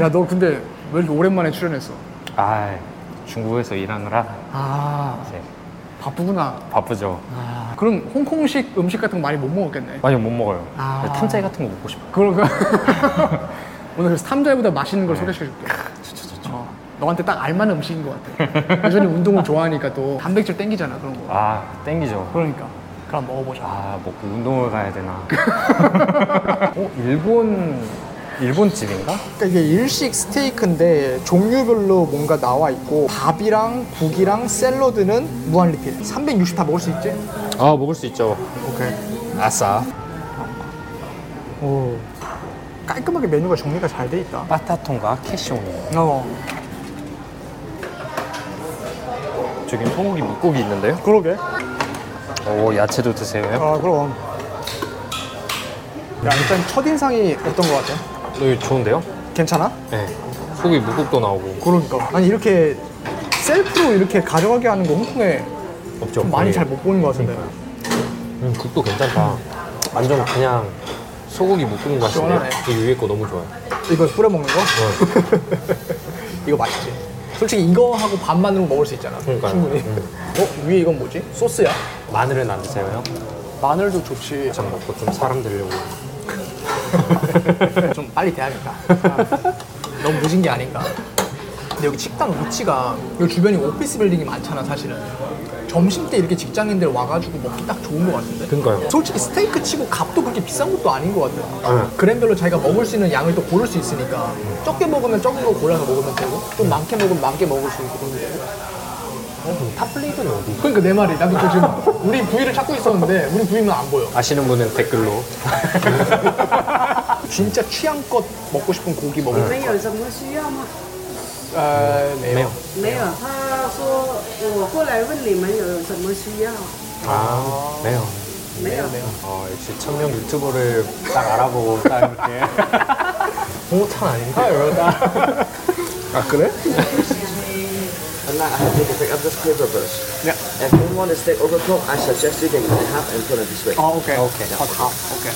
야, 너 근데 왜 이렇게 오랜만에 출연했어? 아, 중국에서 일하느라 이제 바쁘구나. 바쁘죠. 그럼 홍콩식 음식 같은 거 많이 못 먹었겠네. 많이 못 먹어요. 탐자이 같은 거 먹고 싶어요. 그럼 오늘 그래서 탐자이보다 맛있는 걸 소개시켜줄게. 너한테 딱 알만한 음식인 것 같아. 여전히 운동을 좋아하니까 또 단백질 땡기잖아, 그런 거. 땡기죠. 그러니까 그럼 먹어보자. 먹고 운동을 가야 되나. 일본 집인가? 그러니까 이게 일식 스테이크인데 종류별로 뭔가 나와 있고 밥이랑 국이랑 샐러드는 무한 리필. 360 다 먹을 수 있지? 먹을 수 있죠. 오케이. 아싸. 오, 깔끔하게 메뉴가 정리가 잘 돼 있다. 빠따통과 캐시오니. 저기 소고기 묵고기 있는데요? 그러게. 야채도 드세요? 그럼. 야, 일단 첫인상이 어떤 것 같아? 여기 좋은데요? 괜찮아? 네. 소고기 묵국도 나오고. 그러니까. 아니, 이렇게 셀프로 이렇게 가져가게 하는 거 홍콩에 없죠. 좀 많이 잘 못 보는 것 같은데. 국도 괜찮다. 완전 그냥 소고기 묵국 맛인데 시원하네. 이 위에 거 너무 좋아요. 이거 뿌려 먹는 거? 이거 맛있지. 솔직히 이거 하고 밥만으로 먹을 수 있잖아. 그러니까요. 충분히. 위에 이건 뭐지? 소스야? 마늘은 안 드세요, 형? 마늘도 좋지. 참 먹고 좀 사람 되려고. 좀 빨리 돼야겠다. 너무 늦은 게 아닌가. 근데 여기 식당 위치가 여기 주변이 오피스 빌딩이 많잖아, 사실은. 점심 때 이렇게 직장인들 와가지고 먹기 딱 좋은 것 같은데. 그러니까요. 솔직히 스테이크 치고 값도 그렇게 비싼 것도 아닌 것 같아. 그램별로 자기가 먹을 수 있는 양을 또 고를 수 있으니까 적게 먹으면 적은 거 골라서 먹으면 되고 좀 많게 먹으면 많게 먹을 수 있고 그러면 되고. 그럼 탑플레이브는 어디? 그러니까 내 말이 나도 지금 우리 부위를 찾고 있었는데 우리 부위는 안 보여. 아시는 분은 댓글로. 진짜 취향껏 먹고 싶은 고기 먹을 没有什么需要吗？ 매요. 没有，他说我过来问你们有什么需要？ 매요. 没有。 역시 천명 유튜버를 딱 알아보고 딱 이렇게. 홍어탄 아닌가? 이러다. 그래? And now I have to pick up this paper brush. Yeah. If you want to stay overcooked, I suggest you can cut it half and put it this way. 오케이. 오케이. 오케이.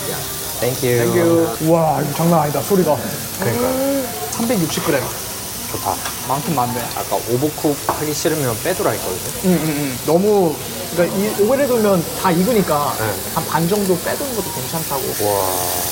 땡큐. 와, 이거 장난 아니다. 소리가. 그러니까 360g. 좋다. 많긴 많네. 아까 오버쿡 하기 싫으면 빼두라 했거든요. 너무, 그러니까 오래 두면 다 익으니까 네. 한 반 정도 빼두는 것도 괜찮다고. 와,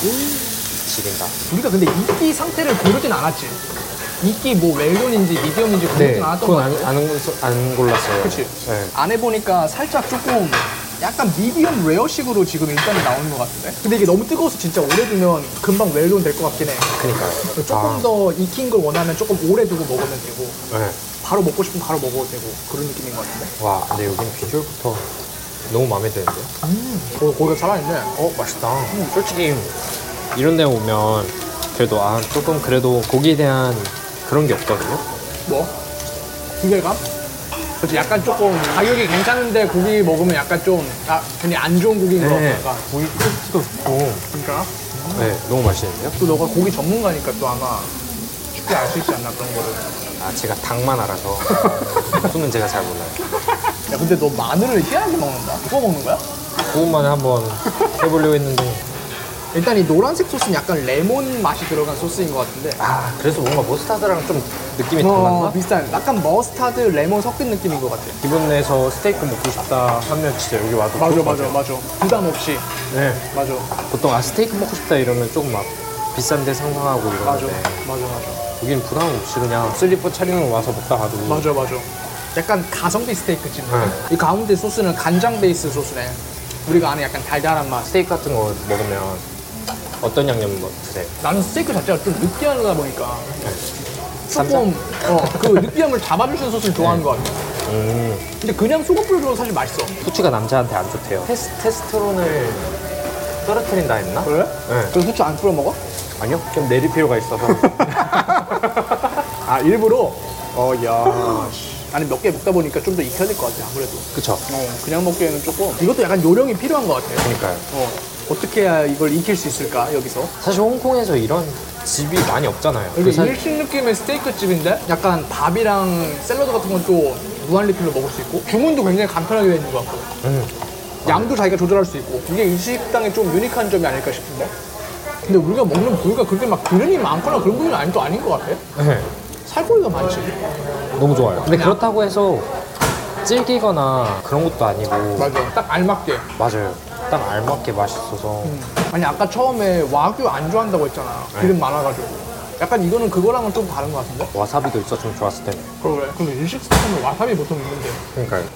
지린다. 우리가 근데 익기 상태를 고르진 않았지. 익기 뭐 웰던인지 미디엄인지 고르진 않았던 거 같아. 안 골랐어요. 그치? 네. 안 해보니까 살짝 조금 약간 미디엄 레어식으로 지금 일단은 나오는 것 같은데? 근데 이게 너무 뜨거워서 진짜 오래 두면 금방 웰던 될 것 같긴 해. 그니까요. 조금 더 익힌 걸 원하면 조금 오래 두고 먹으면 되고 네. 바로 먹고 싶으면 바로 먹어도 되고 그런 느낌인 것 같은데? 와, 근데 여긴 비주얼부터 너무 마음에 드는데요? 고기가 살아있네. 맛있다. 솔직히 이런 데 오면 그래도 조금 그래도 고기에 대한 그런 게 없거든요? 뭐? 기대감? 그렇지, 약간 조금 가격이 괜찮은데 고기 먹으면 약간 좀 괜히 안 좋은 고기인 것 같아. 고기 크기도 좋고. 그러니까? 네, 너무 맛있는데요? 또 너가 고기 전문가니까 또 아마 쉽게 알 수 있지 않나 그런 거를. 제가 닭만 알아서 소는 제가 잘 몰라요. 야, 근데 너 마늘을 희한하게 먹는다? 구워 먹는 거야? 그것만 한번 해보려고 했는데 일단 이 노란색 소스는 약간 레몬 맛이 들어간 소스인 것 같은데. 그래서 뭔가 머스타드랑 좀 느낌이 달랐나? 비슷한 약간 머스타드 레몬 섞인 느낌인 것 같아. 기분 내서 스테이크 먹고 싶다 하면 진짜 여기 와도 좋을 것 같아요. 맞아. 부담 없이. 네. 맞아. 보통 스테이크 먹고 싶다 이러면 조금 막 비싼데 상상하고 이러는데 맞아. 여기는 부담 없이 그냥 슬리퍼 차리면 와서 먹다 가도 맞아. 약간 가성비 스테이크집. 네. 이 가운데 소스는 간장 베이스 소스네. 우리가 아는 약간 달달한 맛. 스테이크 같은 거 먹으면 어떤 양념 드세요? 나는 스테이크 자체가 좀 느끼하다 보니까 쌈장? 조금 그 느끼함을 잡아주시는 소스를 좋아하는 것 같아. 근데 그냥 소금 뿌려줘도 사실 맛있어. 후추가 남자한테 안 좋대요. 테스토론을 떨어뜨린다 했나? 그래? 네. 그래서 후추 안 뿌려 먹어? 아니요. 좀 내릴 필요가 있어서. 일부러? 야. 아니 몇 개 먹다 보니까 좀 더 익혀야 될 것 같아 아무래도. 그쵸. 그냥 먹기에는 조금 이것도 약간 요령이 필요한 것 같아. 그러니까요. 어떻게 해야 이걸 익힐 수 있을까 여기서? 사실 홍콩에서 이런 집이 많이 없잖아요. 여기 그 일식 느낌의 스테이크 집인데 약간 밥이랑 샐러드 같은 건 또 무한 리필로 먹을 수 있고 주문도 굉장히 간편하게 되는 것 같고 양도 자기가 조절할 수 있고 이게 이 식당의 좀 유니크한 점이 아닐까 싶은데. 근데 우리가 먹는 부위가 그렇게 막 기름이 많거나 그런 부위는 아닌 또 아닌 것 같아. 네. 살코기가 많지. 너무 좋아요. 근데 그렇다고 해서 질기거나 그런 것도 아니고 맞아. 딱 알맞게. 맞아요. 딱 알맞게 맛있어서 아니 아까 처음에 와규 안 좋아한다고 했잖아. 기름 많아가지고. 약간 이거는 그거랑은 좀 다른 것 같은데? 와사비도 있었으면 좋았을 텐데. 그래. 근데 일식 스테이크는 와사비 보통 있는데. 그러니까요.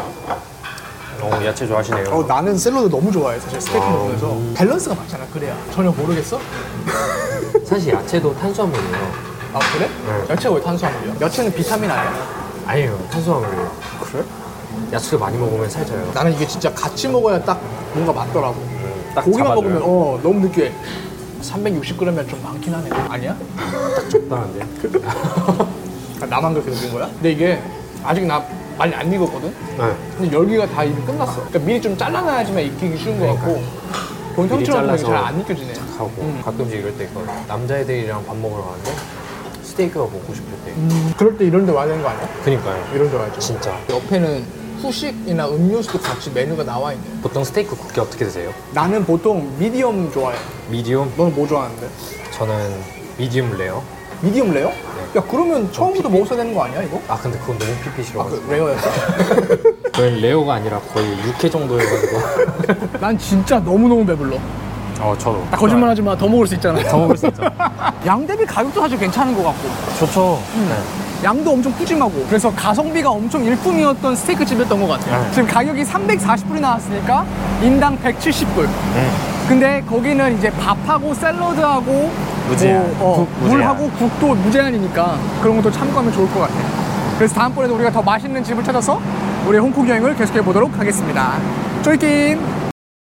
야채 좋아하시네요. 나는 샐러드 너무 좋아해 사실 스테이크 먹으면서. 밸런스가 맞잖아. 그래야. 전혀 모르겠어? 사실 야채도 탄수화물이에요. 아 그래? 네. 야채가 왜 탄수화물이야? 야채는 비타민 아니야? 아니에요. 탄수화물이에요. 그래? 야채를 많이 먹으면 살쪄요. 나는 이게 진짜 같이 먹어야 딱 뭔가 맞더라고. 딱 고기만 잡아줘요. 먹으면 너무 느끼해. 360g이면 좀 많긴 하네. 아니야? 적당한데. 나만 그렇게 느낀 거야? 근데 이게 아직 나 많이 안 익었거든? 네. 근데 열기가 다 이미 끝났어. 그러니까 미리 좀 잘라놔야지만 익히기 쉬운 것 같고 본 미리 형처럼 보면 잘라서 잘 안 익혀지네. 하고 가끔씩 이럴 때 있거든요. 남자애들이랑 밥 먹으러 가는데 스테이크가 먹고 싶을 때. 그럴 때 이런 데 와야 되는 거 아니야? 그니까요. 이런 데 와야지. 진짜. 옆에는 후식이나 음료수도 같이 메뉴가 나와 있네. 보통 스테이크 굽기 어떻게 드세요? 나는 보통 미디엄 좋아해. 미디움? 너는 뭐 좋아하는데? 저는 미디움 레어. 미디엄 레어? 야 그러면 처음부터 먹었어야 되는 거 아니야 이거? 아 근데 그건 너무 피피 아, 싫어가지고. 그 레어였어? 저는 레어가 아니라 거의 6회 정도여가지고. 난 진짜 너무너무 배불러. 저도. 거짓말 하지 마. 더 먹을 수 있잖아. 더 먹을 수 있죠. 양 대비 가격도 사실 괜찮은 것 같고. 좋죠. 양도 엄청 푸짐하고. 그래서 가성비가 엄청 일품이었던 스테이크 집이었던 것 같아요. 네. 지금 가격이 340불이 나왔으니까 인당 170불. 근데 거기는 이제 밥하고 샐러드하고 무제한. 국 무제한. 물하고 국도 무제한이니까 그런 것도 참고하면 좋을 것 같아요. 그래서 다음번에도 우리가 더 맛있는 집을 찾아서 우리의 홍콩 여행을 계속해 보도록 하겠습니다. 쪼이킴!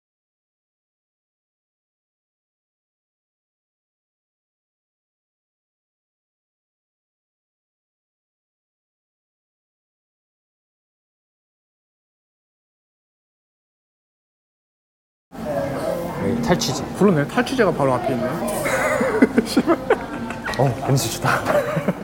여기 탈취지. 그러네. 탈취제가 바로 앞에 있네. 냄새 좋다.